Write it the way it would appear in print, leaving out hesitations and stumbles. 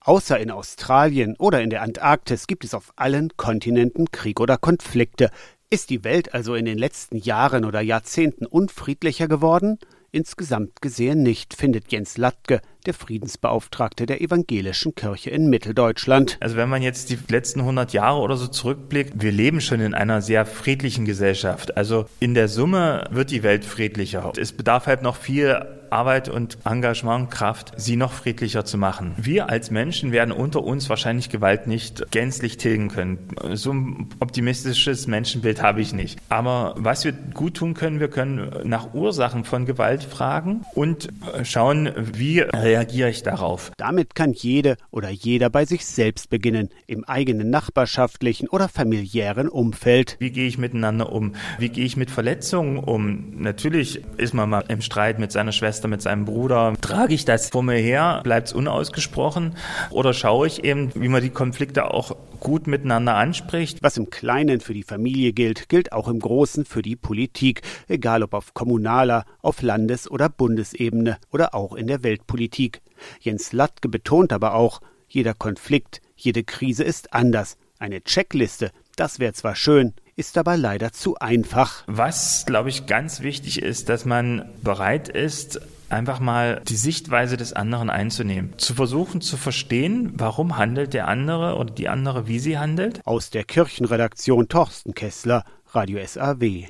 Außer in Australien oder in der Antarktis gibt es auf allen Kontinenten Krieg oder Konflikte. Ist die Welt also in den letzten Jahren oder Jahrzehnten unfriedlicher geworden? Insgesamt gesehen nicht, findet Jens Latke, der Friedensbeauftragte der Evangelischen Kirche in Mitteldeutschland. Also wenn man jetzt die letzten 100 Jahre oder so zurückblickt, wir leben schon in einer sehr friedlichen Gesellschaft. Also in der Summe wird die Welt friedlicher. Es bedarf halt noch viel Arbeit und Engagement, Kraft, sie noch friedlicher zu machen. Wir als Menschen werden unter uns wahrscheinlich Gewalt nicht gänzlich tilgen können. So ein optimistisches Menschenbild habe ich nicht. Aber was wir gut tun können, wir können nach Ursachen von Gewalt fragen und schauen, wie reagiere ich darauf. Damit kann jede oder jeder bei sich selbst beginnen, im eigenen nachbarschaftlichen oder familiären Umfeld. Wie gehe ich miteinander um? Wie gehe ich mit Verletzungen um? Natürlich ist man mal im Streit mit seiner Schwester, mit seinem Bruder. Trage ich das vor mir her? Bleibt es unausgesprochen? Oder schaue ich eben, wie man die Konflikte auch gut miteinander anspricht? Was im Kleinen für die Familie gilt, gilt auch im Großen für die Politik. Egal ob auf kommunaler, auf Landes- oder Bundesebene oder auch in der Weltpolitik. Jens Latke betont aber auch, jeder Konflikt, jede Krise ist anders. Eine Checkliste, das wäre zwar schön, ist aber leider zu einfach. Was, glaube ich, ganz wichtig ist, dass man bereit ist, einfach mal die Sichtweise des anderen einzunehmen. Zu versuchen zu verstehen, warum handelt der andere oder die andere, wie sie handelt. Aus der Kirchenredaktion Thorsten Kessler, Radio SAW.